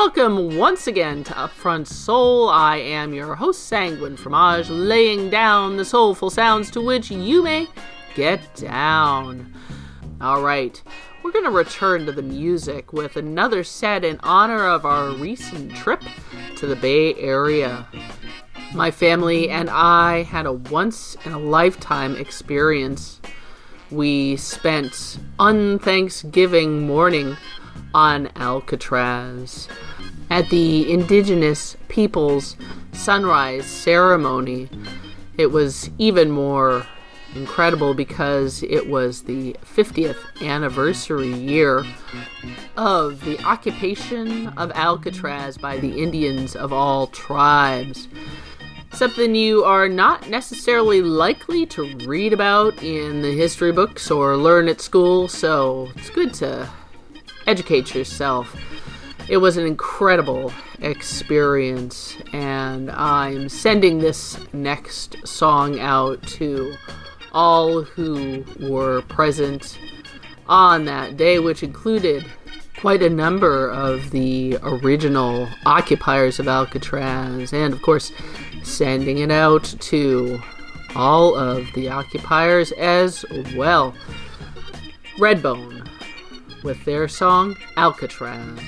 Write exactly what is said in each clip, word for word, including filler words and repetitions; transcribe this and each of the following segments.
Welcome once again to Upfront Soul. I am your host, Sanguine Fromage, laying down the soulful sounds to which you may get down. Alright, we're going to return to the music with another set in honor of our recent trip to the Bay Area. My family and I had a once-in-a-lifetime experience. We spent un-Thanksgiving morning on Alcatraz at the Indigenous Peoples Sunrise Ceremony. It was even more incredible because it was the fiftieth anniversary year of the occupation of Alcatraz by the Indians of all tribes. Something you are not necessarily likely to read about in the history books or learn at school, so it's good to educate yourself. It was an incredible experience, and I'm sending this next song out to all who were present on that day, which included quite a number of the original occupiers of Alcatraz, and of course sending it out to all of the occupiers as well. Redbone with their song Alcatraz.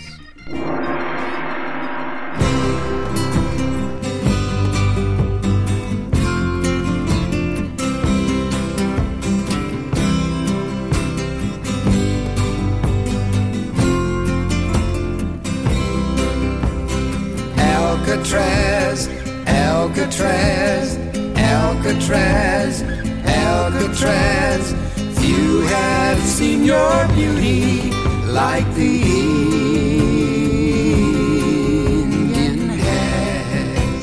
Alcatraz, Alcatraz, Alcatraz, Alcatraz. Few have seen your beauty like the Indian has.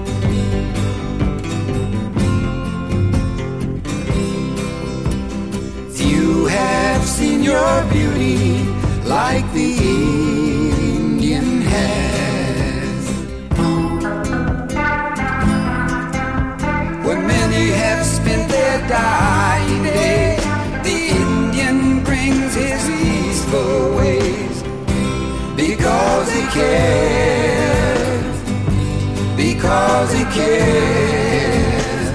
Few have seen your beauty like the Indian has. Where many have spent their dying days, his peaceful ways, because he cares, because he cares.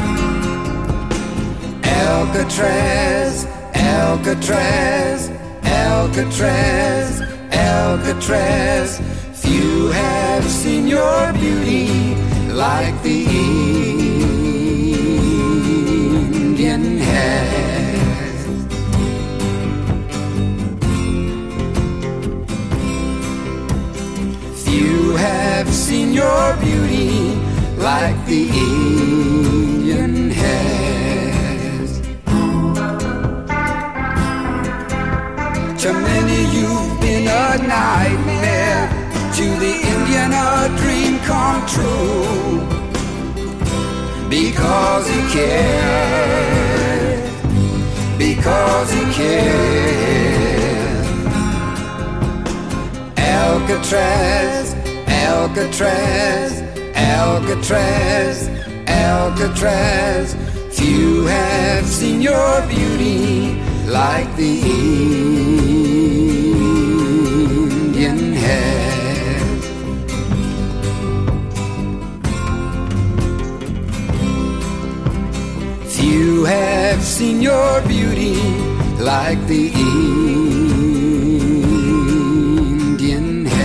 Alcatraz, Alcatraz, Alcatraz, Alcatraz. Few have seen your beauty like the Indian has. You have seen your beauty like the Indian has. To many you've been a nightmare, to the Indian a dream come true, because he cares, because he cares. Alcatraz, Alcatraz, Alcatraz, Alcatraz. Few have seen your beauty like the Indian has. Few have seen your beauty like the Indian has.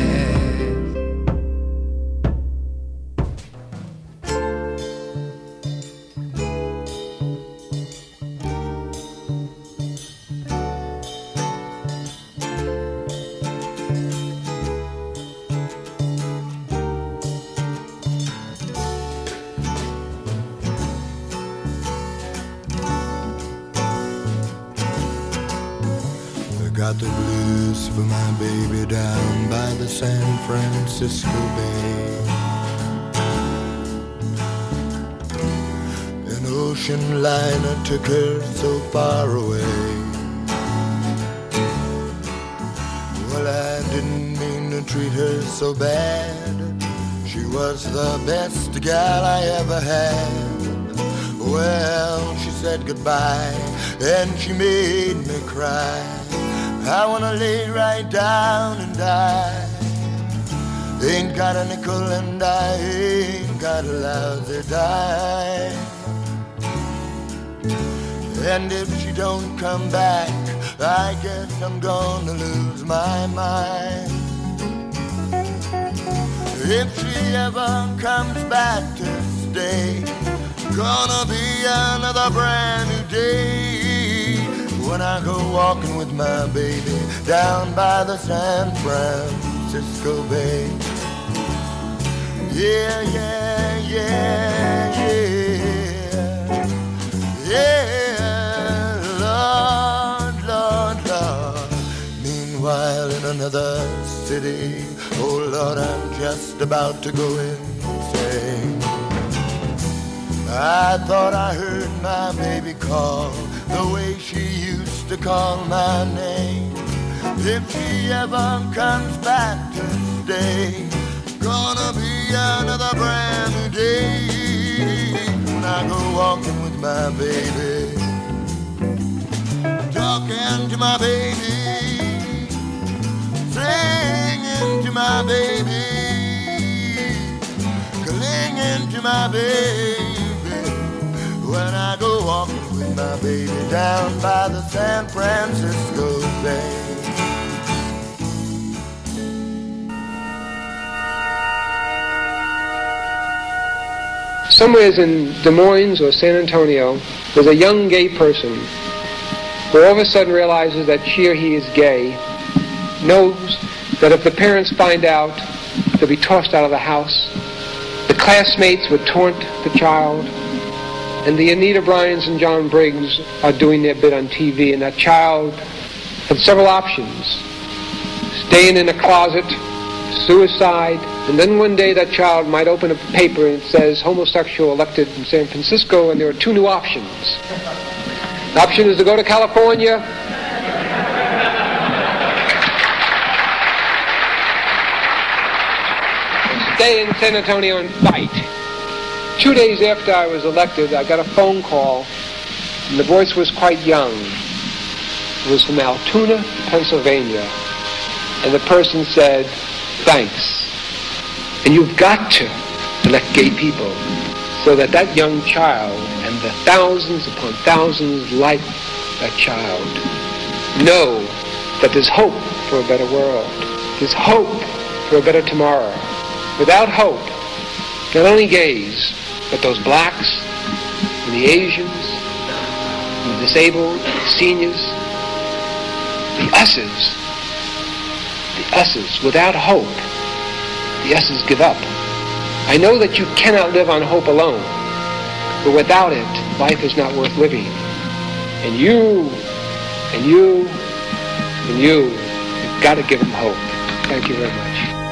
Got the blues for my baby down by the San Francisco Bay. An ocean liner took her so far away. Well, I didn't mean to treat her so bad. She was the best gal I ever had. Well, she said goodbye and she made me cry. I wanna lay right down and die. Ain't got a nickel and I ain't got a lousy dime. And if she don't come back, I guess I'm gonna lose my mind. If she ever comes back to stay, gonna be another brand new day when I go walking with my baby down by the San Francisco Bay. Yeah, yeah, yeah, yeah, yeah, Lord, Lord, Lord. Meanwhile in another city, oh Lord, I'm just about to go insane. I thought I heard my baby call the way she used to call my name. If she ever comes back to stay, gonna be another brand new day when I go walking with my baby, talking to my baby, singing to my baby, clinging to my baby, when I go walking with my baby down by the San Francisco Bay. Somewhere in Des Moines or San Antonio, there's a young gay person who all of a sudden realizes that she or he is gay, knows that if the parents find out, they'll be tossed out of the house. The classmates would taunt the child, and the Anita Bryans and John Briggs are doing their bit on T V, and that child had several options: staying in a closet, suicide, and then one day that child might open a paper and it says homosexual elected in San Francisco, and there are two new options. The option is to go to California, stay in San Antonio and fight. Two days after I was elected, I got a phone call, and the voice was quite young. It was from Altoona, Pennsylvania, and the person said, "Thanks. And you've got to elect gay people so that that young child and the thousands upon thousands like that child know that there's hope for a better world. There's hope for a better tomorrow. Without hope, not only gays, but those blacks and the Asians and the disabled, the seniors, the us's, the us's, without hope, the us's give up. I know that you cannot live on hope alone, but without it, life is not worth living. And you, and you, and you, you've got to give them hope. Thank you very much.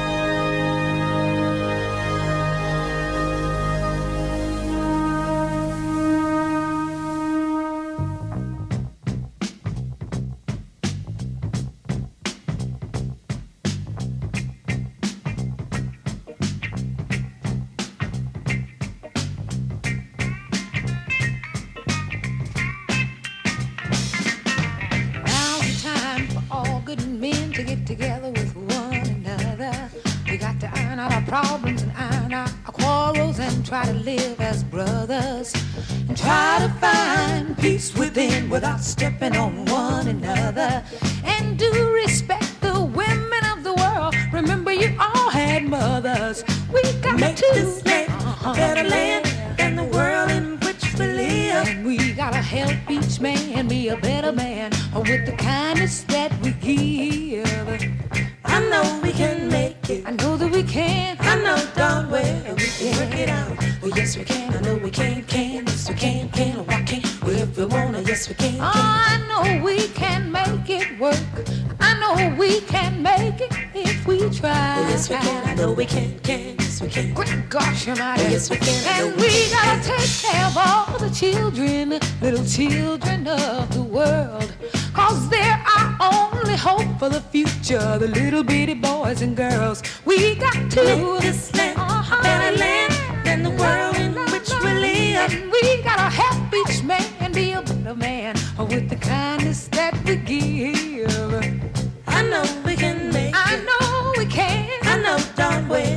Without stepping on one another, and do respect the women of the world. Remember, you all had mothers. We got make to this land a better land than the world in which we live. And we gotta help each man be a better man with the kindness that we give. I know we can make it. I know that we can. I know darn well we can work it out. Well, yes we can. I know we can. Can yes we can. Can why can't we if we wanna? Yes we can. Oh, I know we can make it work. I know we can make it if we try. Well, yes we can. I know we can. Can yes we can. Great gosh, almighty. Well, yes we can. I And know we, we gotta can. take care of all the children, little children of the world. Cause they're our only hope for the future, the little bitty boys and girls. We got to make this land a better land than the world in which we live. And we gotta help each man be a better man with the kindness that we give. I know we can make I it. know we can. I know darn well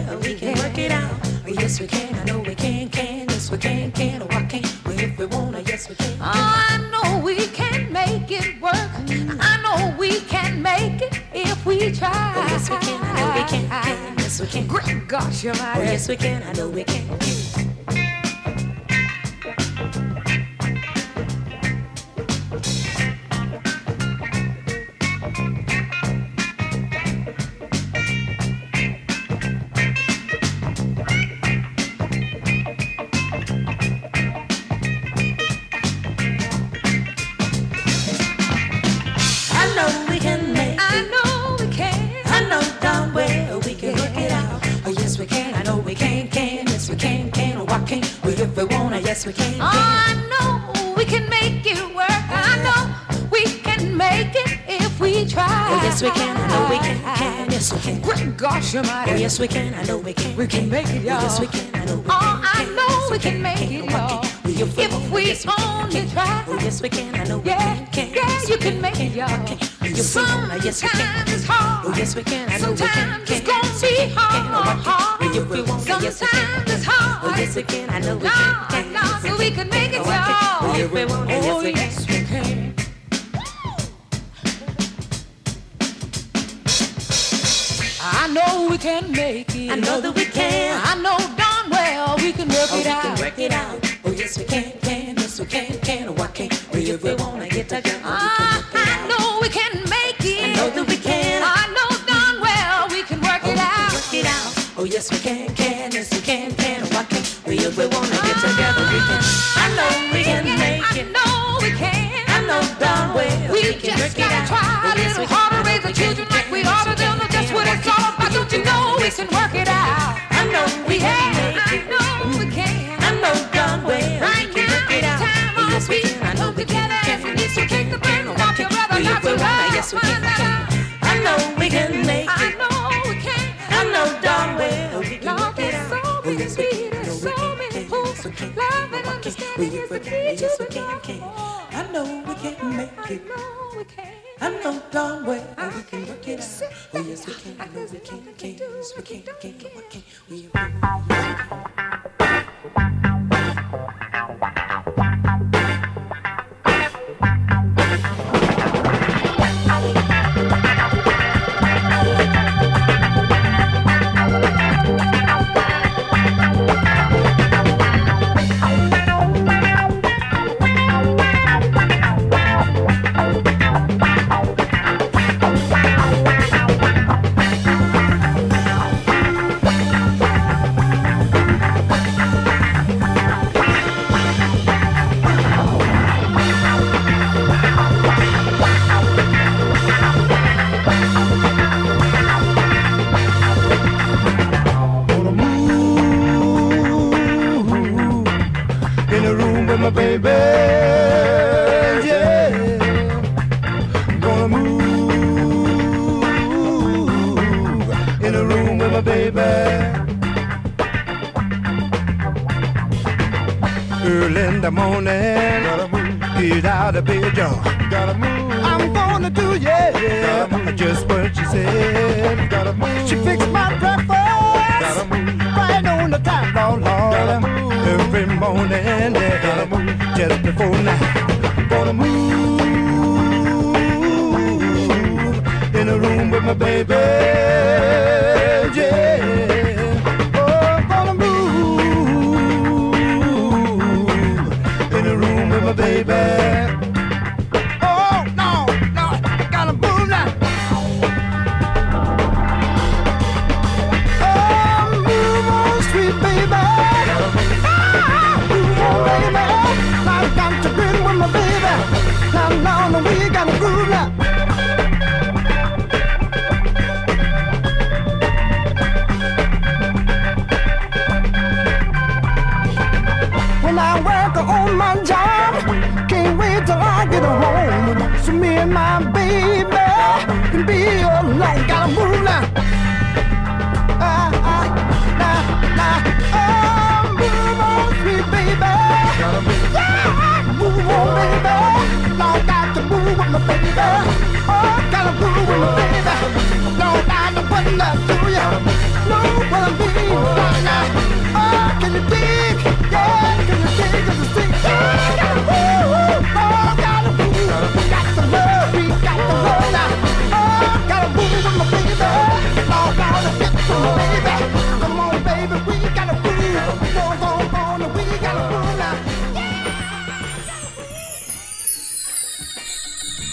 can. Oh, I know we can make it work. I know we can make it if we try. Oh, yes, we can. I know we can. can. Yes, we can. Great gosh, you're mighty. Oh, yes, we can. I know we can. Yes, we can. Oh, I know we can make it work. I know we can make it if we try. Oh, yes, we can. I know we can. can. Yes, we can. Great gosh, you're mighty. Oh, yes, we can. I know we can. We can make it, y'all. Oh, yes, we can. I know we can. Oh, I know we can make it, y'all. If we only try. Oh, yes, we can. I know we yeah, can. Yeah, you can make it, y'all. Sometimes yes, we can. it's hard. Oh, yes, we can. I know we can. Sometimes it's gonna be hard. If we want, yes, we can. Sometimes it's hard. Oh, yes, we can. I know we no, can. No, so we can make it, y'all. Oh, if we want, yes, oh, we can. yes, we can. I know we can make it. I know that we can. I know darn well we can work oh, it we out. Can work it out. Oh, yes, we can, can. Yes, we can, can. Oh, why can't we? If we wanna get together, we I, can work it I out. know we can make it. I know that we can. I know darn well we can work oh, it we out. Can work it out. Oh, yes, we can, can. Yes, we can, can. Oh, why can't we? If we wanna get together, we can. I know we can make it. I know we can. I know darn well we, we can just work it gotta out. try oh, a yes, little harder, raise the children like we ought to. They'll know just what it's all about. Don't you know we can work it out? I know we yeah, can make I it. know we can. I know darn well right we can now, work it out. time oh, yes, on we feet, can. I know we can. together can. and we should take the burden off your brother. We Not if we to wanna, lie. yes, we can. can. I know we can make I it. know we can. I know darn well we can Lord, work it there's out. so Oh, yes, we can. I know so we can. many can. folks. Yes, we can. Love and Oh, understanding we is the can. key to Yes, we the can. love. can. I know we can make I it. know we can. I know darn well we can work it out. Oh, yes, we can. I know we can. can. Yes, we can. can. Oh, why can't we? Baby, yeah, gonna move in a room with my baby. Early in the morning, gotta move. Get out of bed, y'all. Gotta move. I'm gonna do, yeah, just what she said. Gotta move. She fixed my breakfast. Gotta move. Right on the time, Lord, Lord. Gotta move. Every morning, yeah, gotta move. Just before night, gonna move in a room with my baby, yeah. Oh, gonna move in a room with my baby. Oh, no, no, gotta move now. Oh, move on, sweet baby. Ah, move on, baby. I got to grin with my baby. Now, now, now, we gotta groove now. When I work on my job, can't wait till I get home. So me and my baby can be alone. Gotta move now. Ah, ah, nah, nah. Oh, move on, sweet baby. Yeah, move on, baby. Now got to move with my baby. Oh, gotta move with my baby. No, I know what love to you. Know what I mean right now. Oh, can you dig? Yeah, can you dig? Cause it's sick. Yeah, gotta move.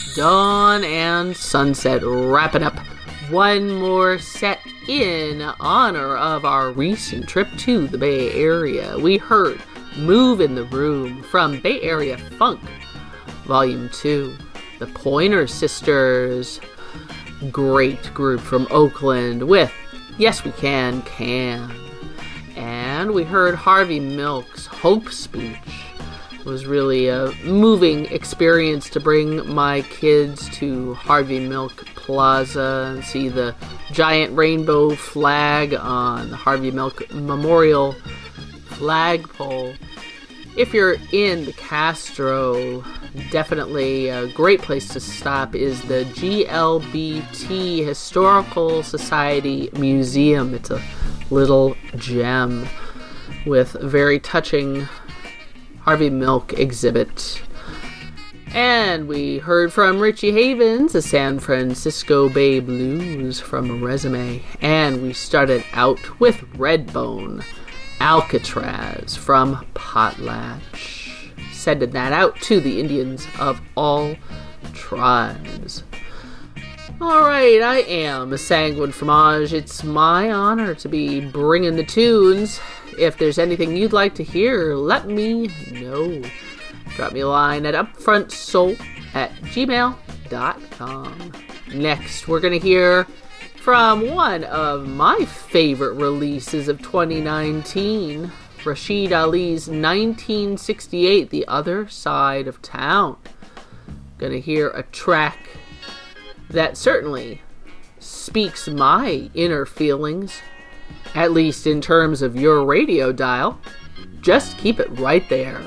Dawn and Sunset, wrapping up one more set in honor of our recent trip to the Bay Area. We heard Move in the Room from Bay Area Funk, Volume two. The Pointer Sisters, great group from Oakland with Yes We Can, Can. And we heard Harvey Milk's Hope Speech. It was really a moving experience to bring my kids to Harvey Milk Plaza and see the giant rainbow flag on the Harvey Milk Memorial flagpole. If you're in the Castro, definitely a great place to stop is the G L B T Historical Society Museum. It's a little gem with very touching Harvey Milk exhibit. And we heard from Richie Havens, the San Francisco Bay Blues from Resume. And we started out with Redbone, Alcatraz from Potlatch. Sending that out to the Indians of all tribes. Alright, I am Sanguine Fromage. It's my honor to be bringing the tunes. If there's anything you'd like to hear, let me know. Drop me a line at upfrontsoul at gmail dot com. Next, we're going to hear from one of my favorite releases of twenty nineteen, Rashid Ali's nineteen sixty-eight, The Other Side of Town. Going to hear a track that certainly speaks my inner feelings, at least in terms of your radio dial. Just keep it right there.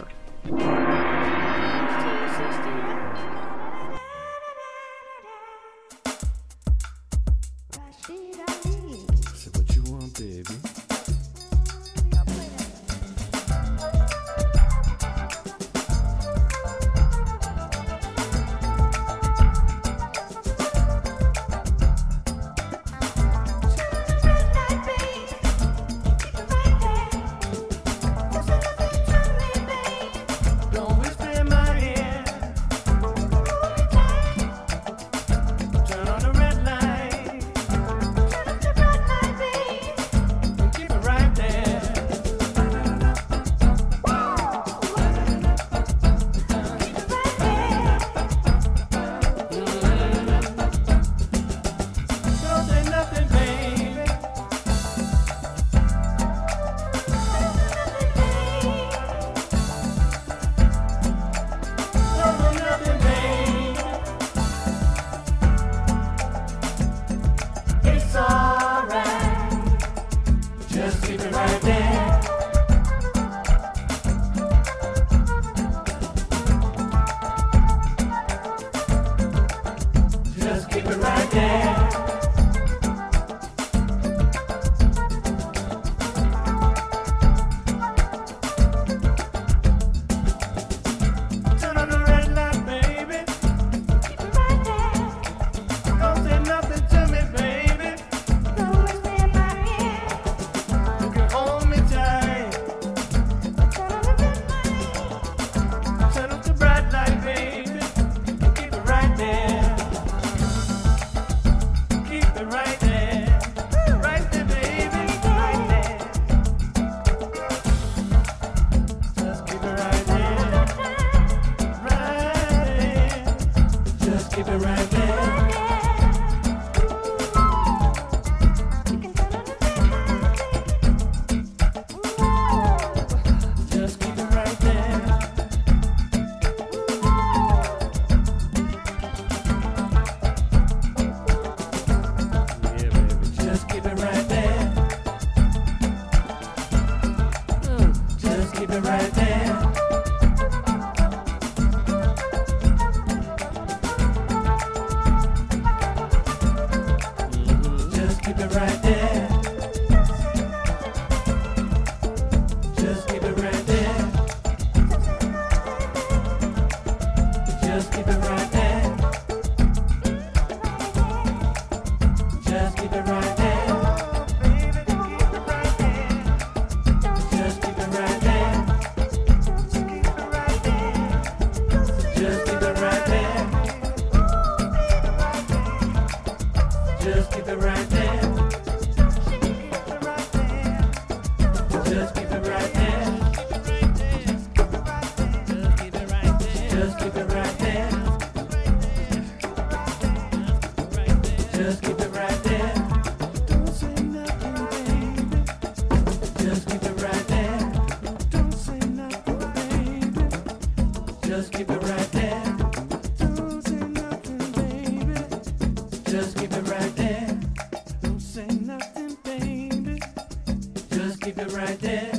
Say what you want, baby. Just keep it right there. Just keep it right there. Just keep it right there. Just keep it right there. Don't say nothing, baby. Just keep it right there. Don't say nothing, baby. Just keep it right there. Don't say nothing, baby. Just keep it right there. Don't say nothing, baby. Just keep it right there.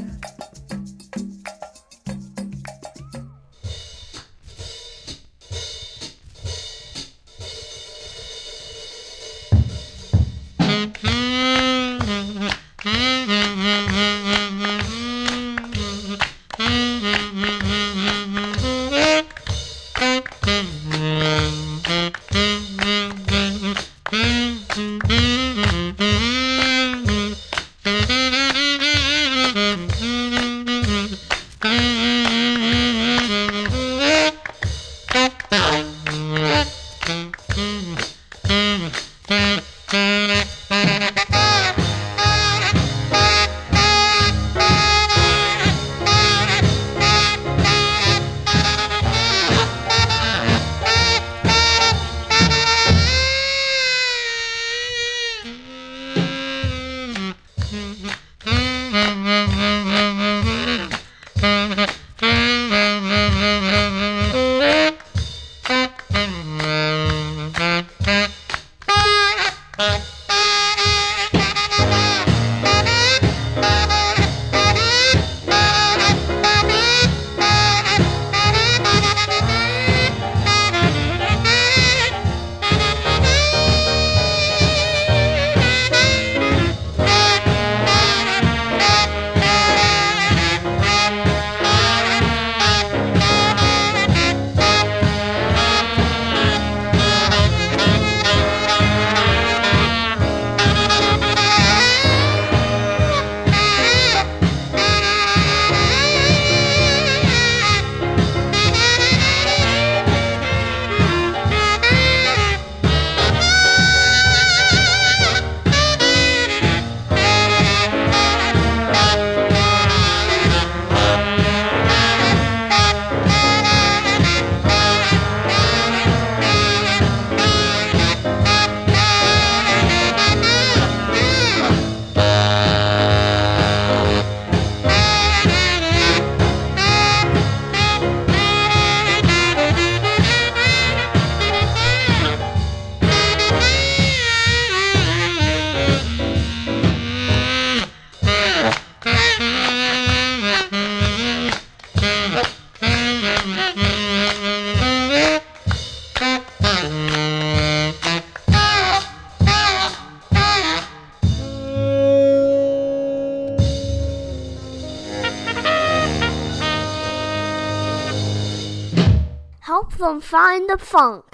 Help them find the funk.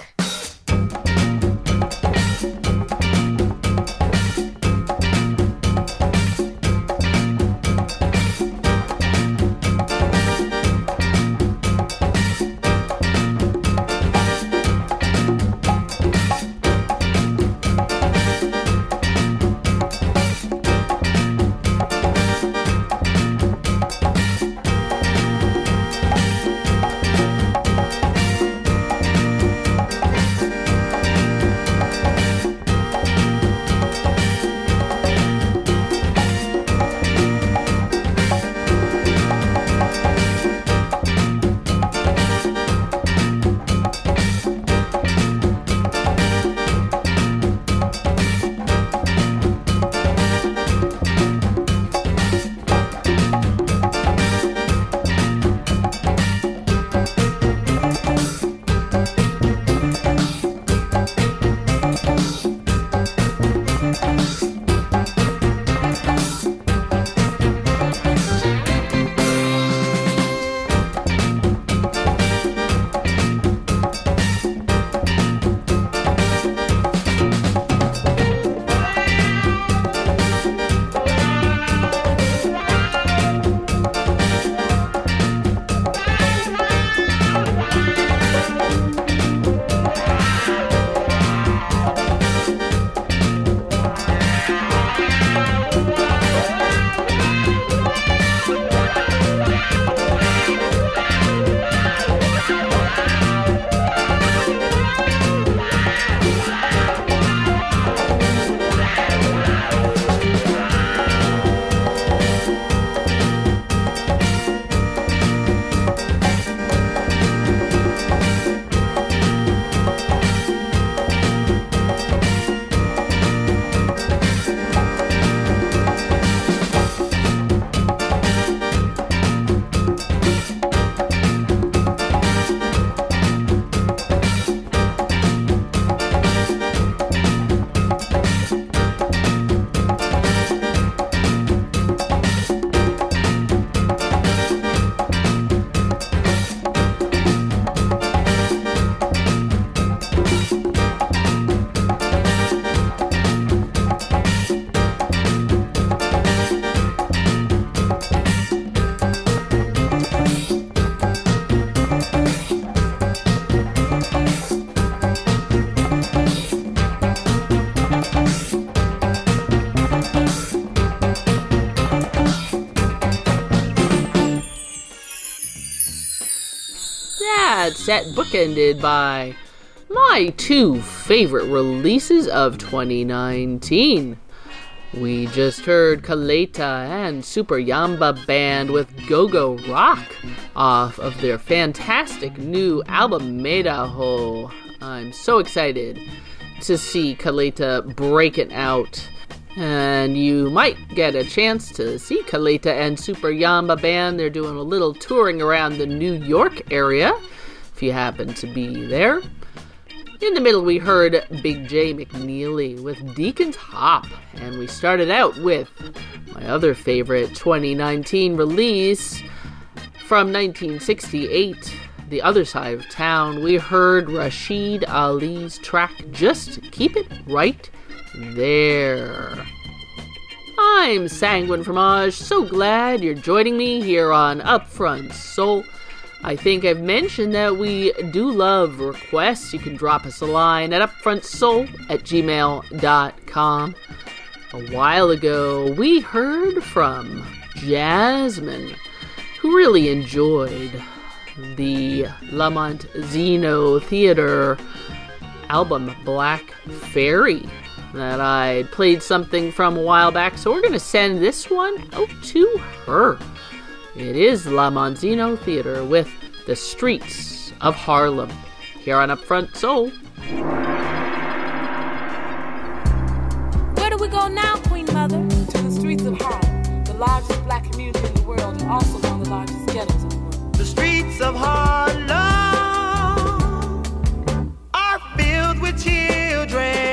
set bookended by my two favorite releases of twenty nineteen. We just heard Kaleta and Super Yamba Band with Go-Go Rock off of their fantastic new album Medaho. I'm so excited to see Kaleta break it out. And you might get a chance to see Kaleta and Super Yamba Band. They're doing a little touring around the New York area, if you happen to be there. In the middle, we heard Big J McNeely with Deacon's Hop. And we started out with my other favorite twenty nineteen release from nineteen sixty-eight, The Other Side of Town. We heard Rashid Ali's track, Just Keep It Right There. I'm Sanguine Fromage, so glad you're joining me here on Upfront Soul. I think I've mentioned that we do love requests. You can drop us a line at upfrontsoul at gmail dot com. A while ago, we heard from Jasmine, who really enjoyed the Lamont Zeno Theater album Black Fairy that I played something from a while back, so we're going to send this one out to her. It is La Monzino Theater with The Streets of Harlem, here on Upfront Soul. Where do we go now, Queen Mother? To the streets of Harlem, the largest black community in the world, and also one of the largest ghettos in the world. The streets of Harlem are filled with children.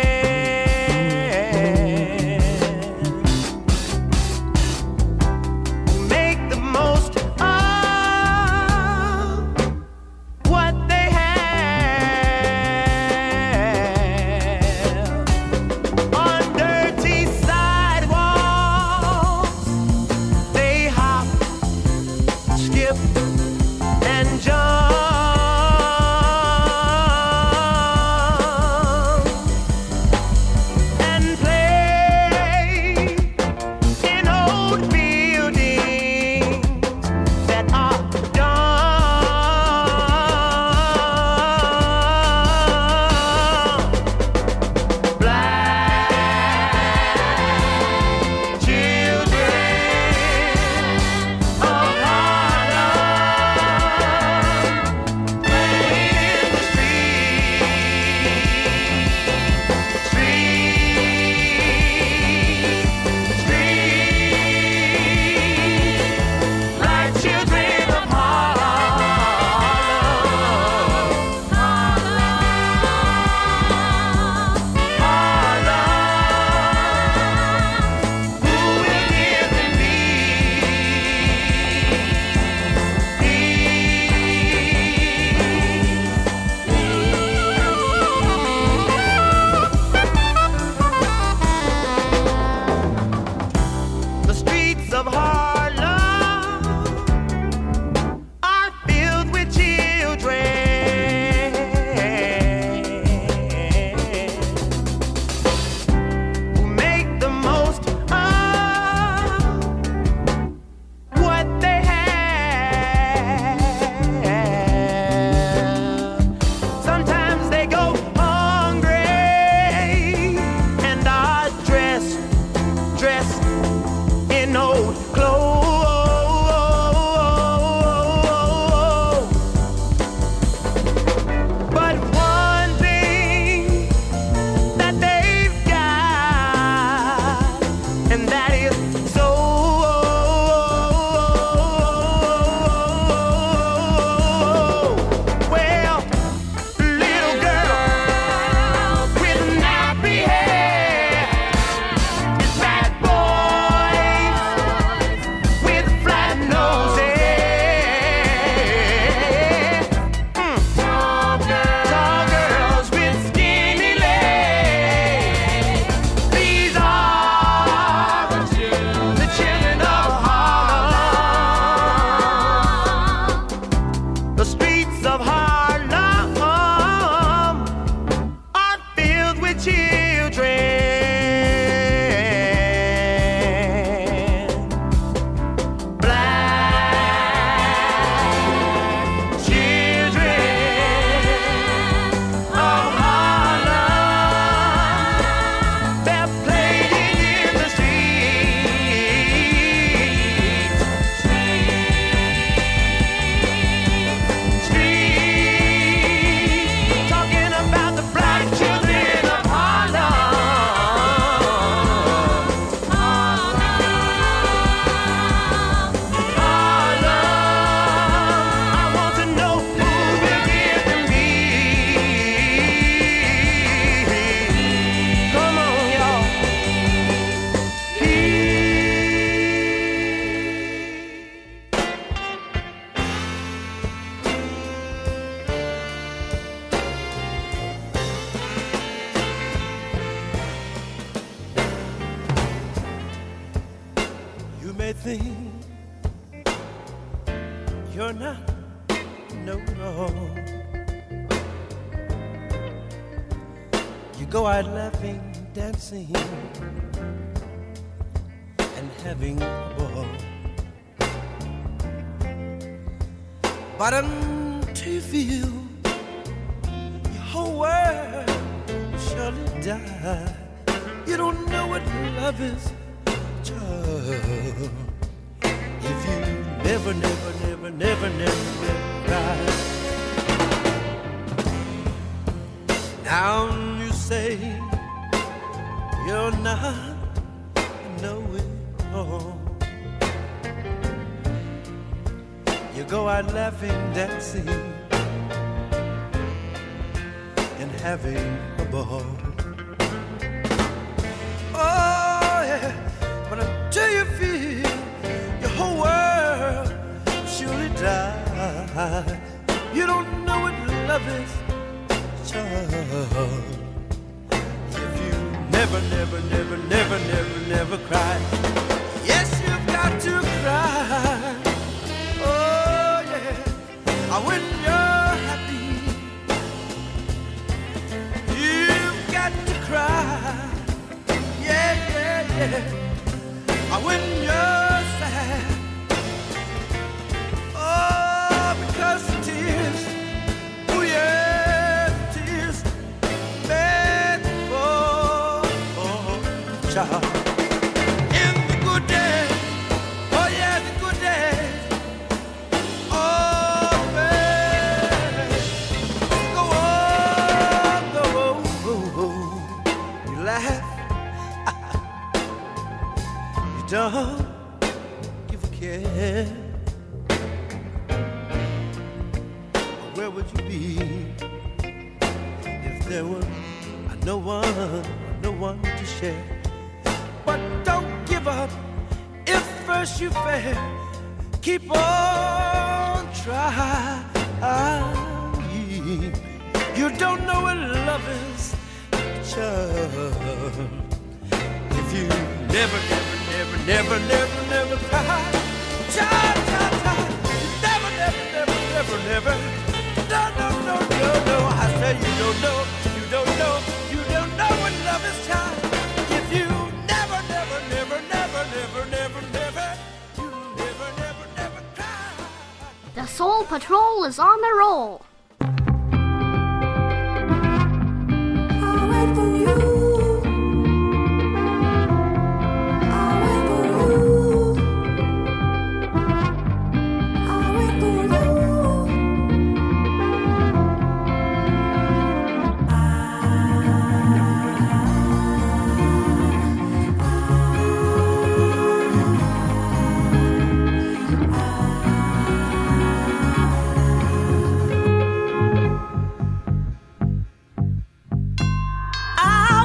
laughing. You're not, no, no. You go out laughing, dancing, and having a ball. But until you feel your whole world will surely die, you don't know what love is, child. If you never, never, never, never, never, never cry. Now you say you're not knowing all. You go out laughing, dancing, and having a ball. Oh yeah, but until you feel your whole world surely die, you don't know what love is, child. If you never, never, never, never, never, never cry, yes, you've got to cry. Oh yeah, when you're happy, you've got to cry. Yeah, yeah, yeah. When you're sad, oh, because tears, oh yeah, tears made for oh, child. In the good days, oh yeah, the good days, oh man, go on, go on, you laugh. Don't give a care. Where would you be if there were no one, no one to share? But don't give up if first you fail. Keep on trying. You don't know what love is, child. If you never, never, never, never, never, never cry, child, child, child, never, never, never, never, never, no, no, no, no, no. I said you don't know, you don't know, you don't know what love is, child. If you never, never, never, never, never, never, never, you never, never, never cry. The Soul Patrol is on the roll. I'll wait for you. I'll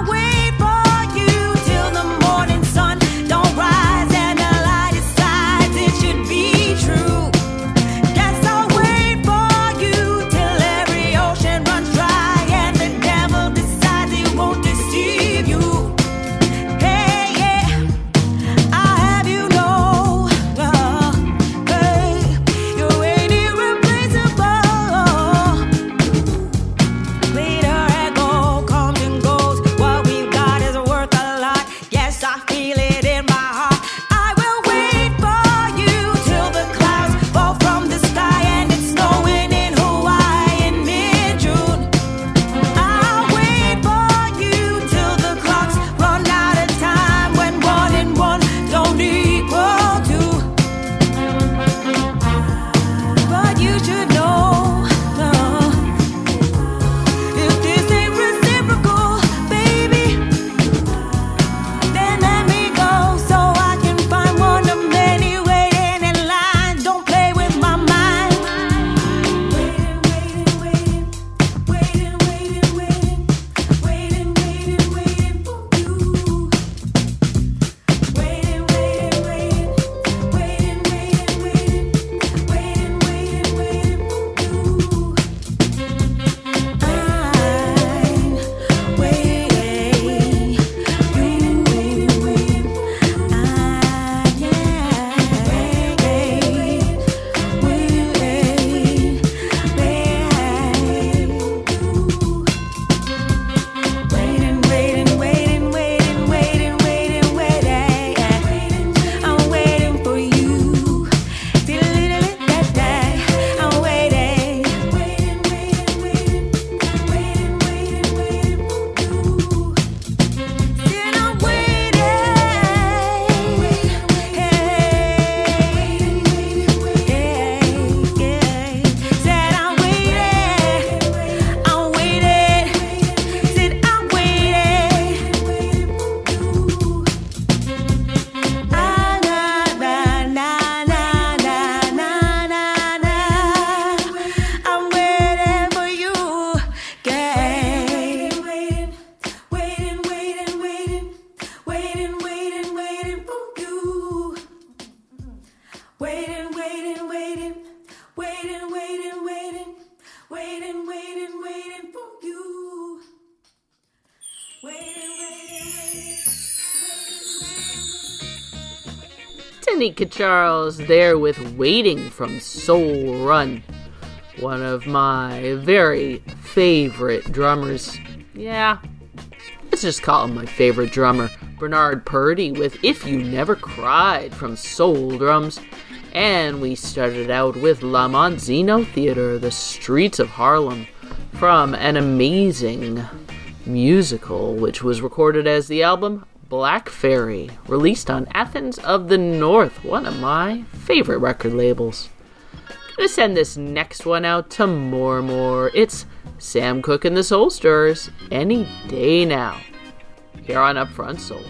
Tanika Charles there with Waiting from Soul Run. One of my very favorite drummers. Yeah, let's just call him my favorite drummer. Bernard Purdie with If You Never Cried from Soul Drums. And we started out with La Monzino Theater, The Streets of Harlem, from an amazing musical which was recorded as the album Black Fairy, released on Athens of the North, one of my favorite record labels. I'm gonna send this next one out to More More. It's Sam Cooke and the Soul Stirrers, Any Day Now, here on Upfront Soul.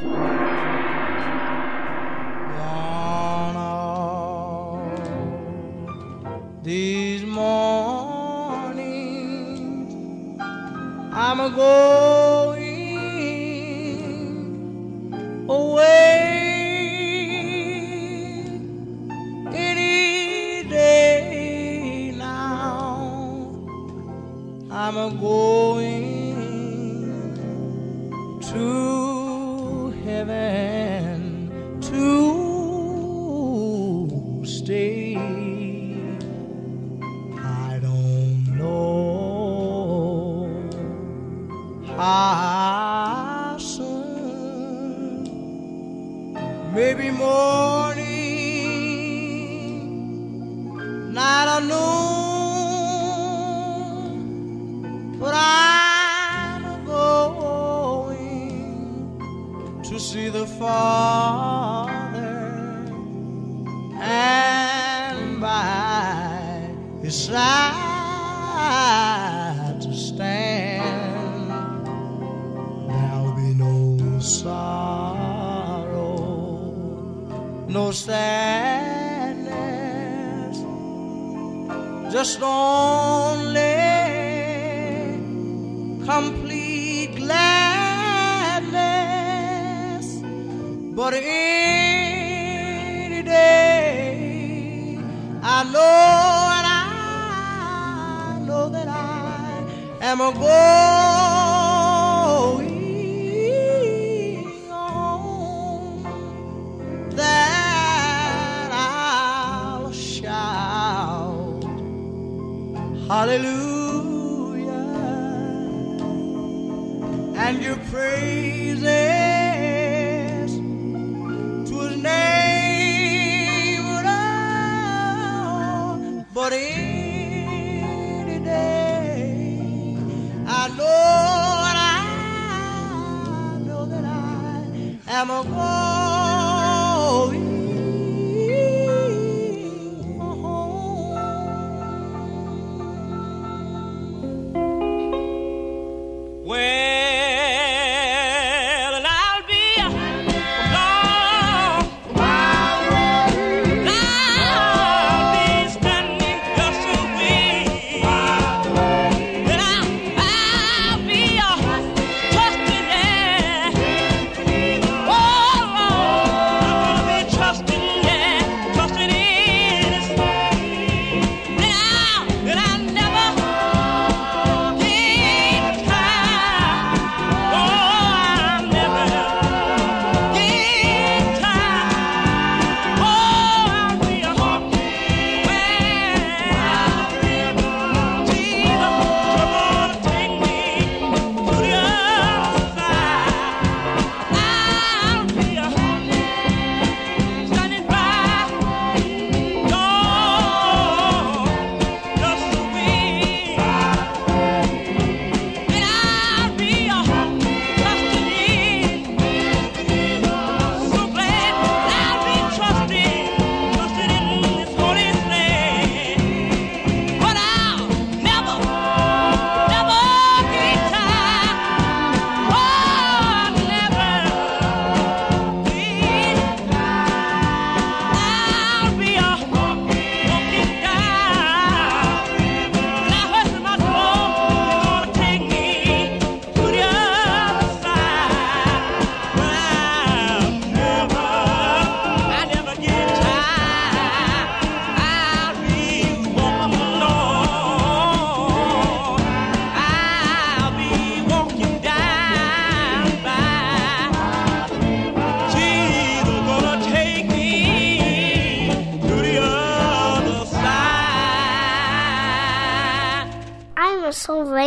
One of these mornings I'm a going away, any day now I'm a going to heaven to stay. I don't know how soon, maybe morning, night or noon, but I'm going to see the Father, and by His side to stand. There'll be no sorrow, no sadness, just only complete gladness. But any day I know, and I know that I am a going home, that I'll shout hallelujah, and your praises to His name, Lord. But any day I know, and I know that I am a going home. Well, and I'll be along. I'll be standing just a wee. Then I'll, I'll be uh, trusting in, oh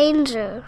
danger.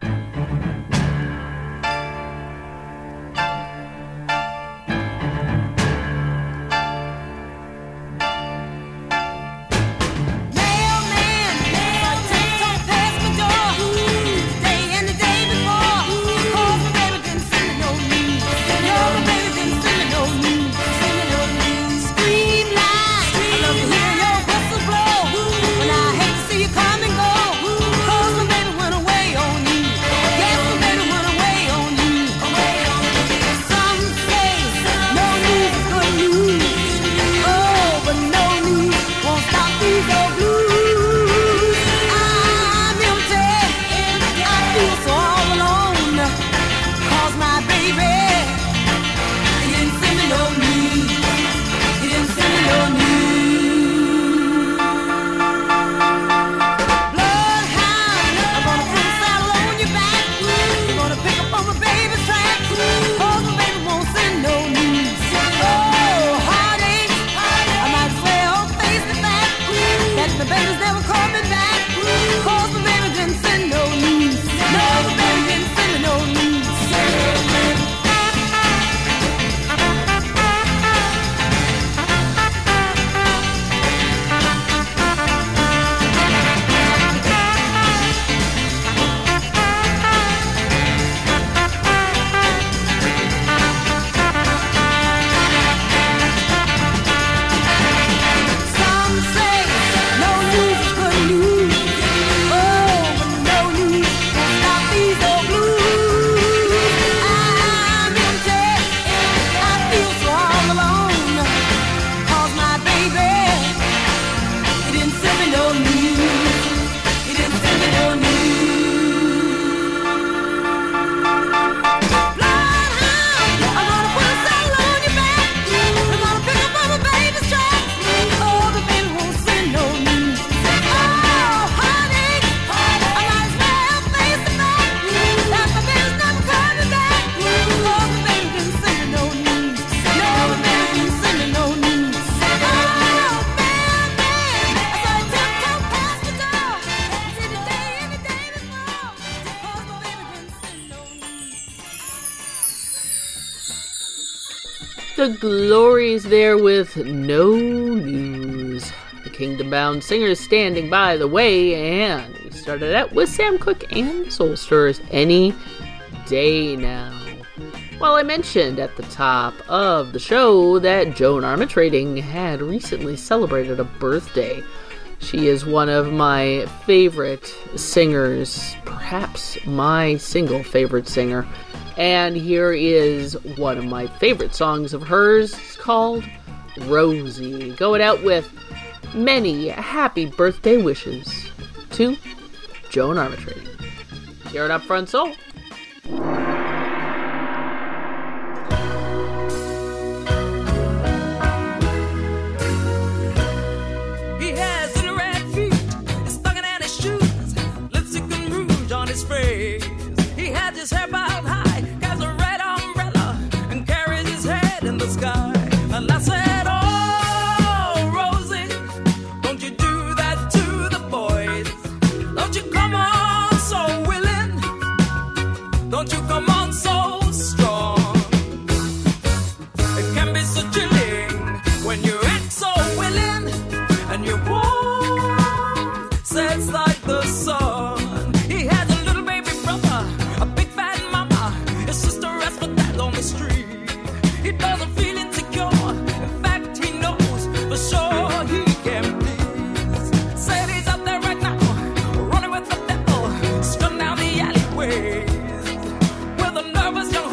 The Glories there with No News. The Kingdom Bound Singers standing by the way, and we started out with Sam Cooke and the Soul Stirrers, Any Day Now. Well, I mentioned at the top of the show that Joan Armatrading had recently celebrated a birthday. She is one of my favorite singers, perhaps my single favorite singer. And here is one of my favorite songs of hers. It's called Rosie. Going out with many happy birthday wishes to Joan Armatrading. Here at Up Front Soul. He has little red feet, he's stuck in his shoes, lipstick and rouge on his face. He had his hair bowed high, has a red umbrella, and carries his head in the sky. And I said, oh, Rosie, don't you do that to the boys. Don't you come on so willing. Don't you come on so strong. It can be so chilling when you act so willing. And your warm sets like the sun. He has a little baby brother, a big fat mama. His sister has put that on the street. He doesn't feel insecure. In fact, he knows for sure he can please. Said he's out there right now, running with the devil, strung down the alleyways with a nervous young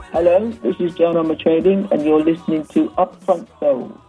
Hello, this is John Homer Trading, and you're listening to Upfront Soul.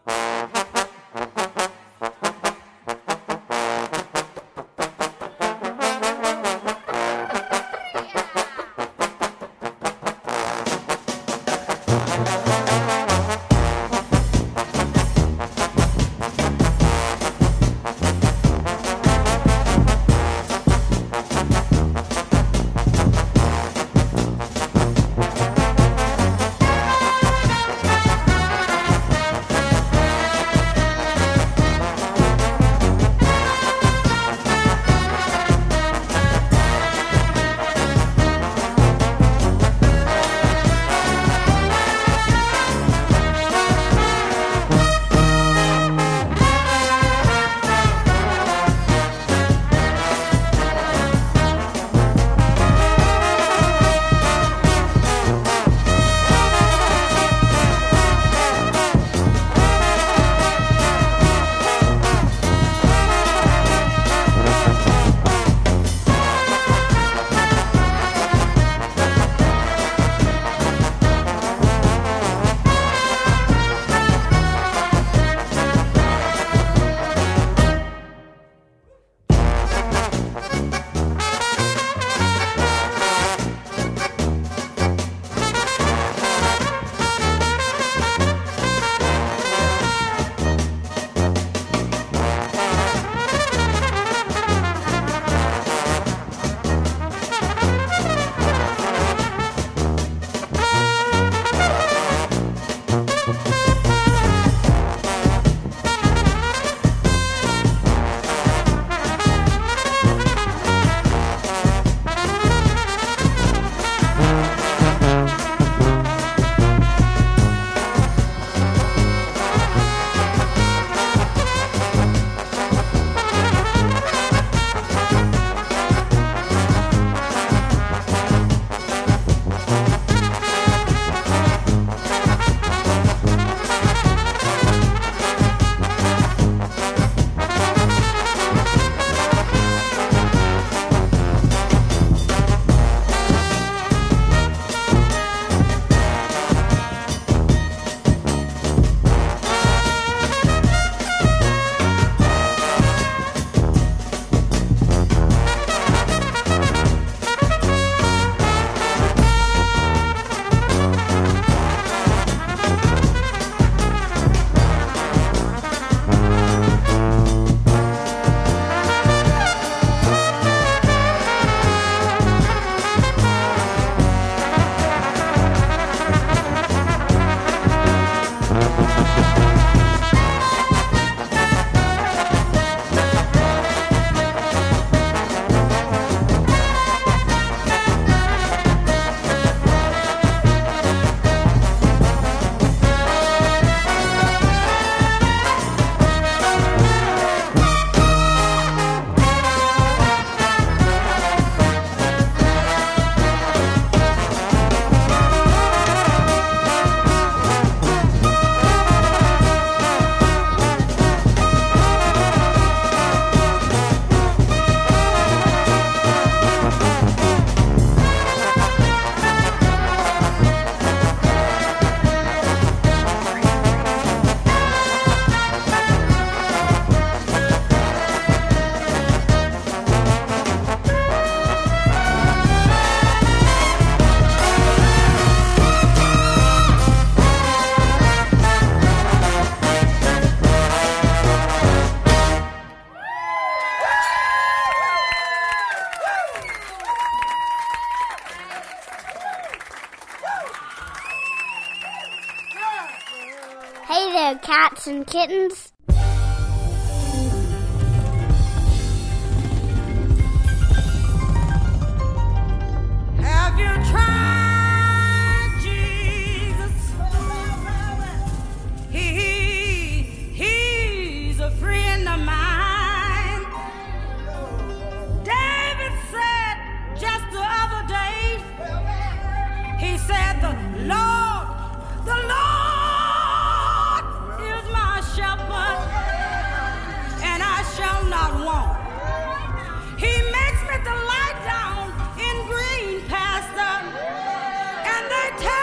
Hey there, cats and kittens. Have you tried Jesus? He, he's a friend of mine. David said just the other day, he said, the Lord, the Lord is my shepherd, and I shall not want. He makes me to lie down in green pasture, and they tell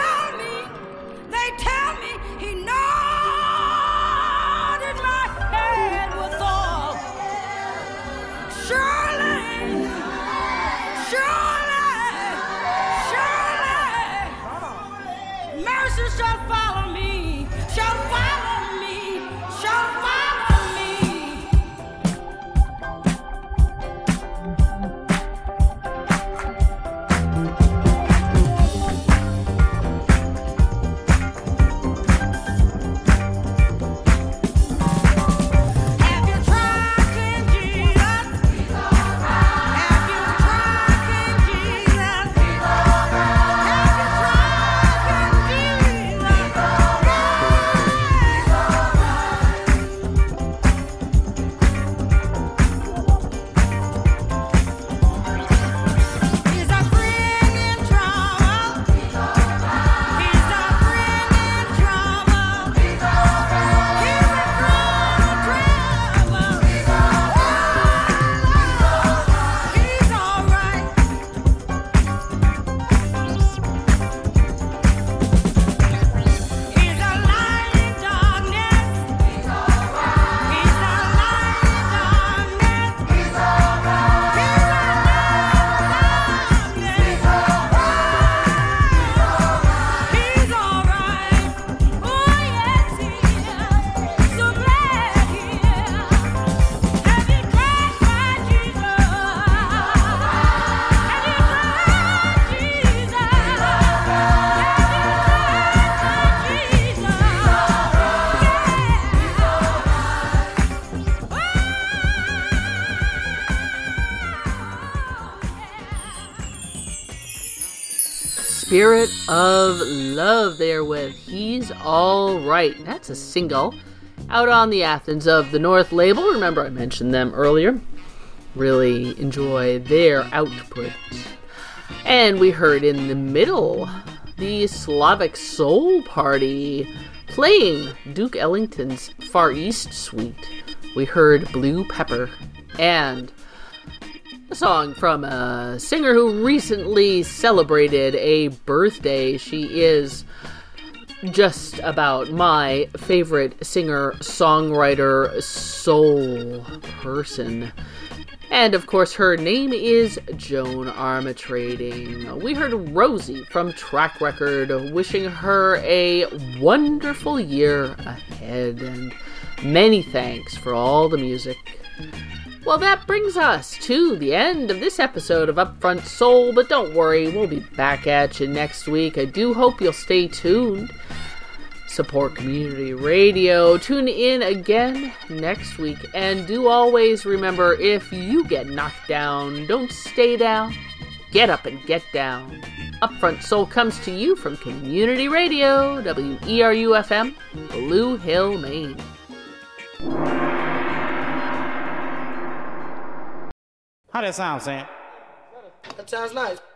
Spirit of Love there with He's All Right. That's a single out on the Athens of the North label. Remember, I mentioned them earlier. Really enjoy their output. And we heard in the middle the Slavic Soul Party playing Duke Ellington's Far East Suite. We heard Blue Pepper, and a song from a singer who recently celebrated a birthday. She is just about my favorite singer, songwriter, soul person. And of course, her name is Joan Armatrading. We heard Rosie from Track Record wishing her a wonderful year ahead, and many thanks for all the music. Well, that brings us to the end of this episode of Upfront Soul, but don't worry, we'll be back at you next week. I do hope you'll stay tuned. Support community radio. Tune in again next week. And do always remember, if you get knocked down, don't stay down. Get up and get down. Upfront Soul comes to you from Community Radio, W E R U F M, Blue Hill, Maine. How that sound, Sam? That sounds nice.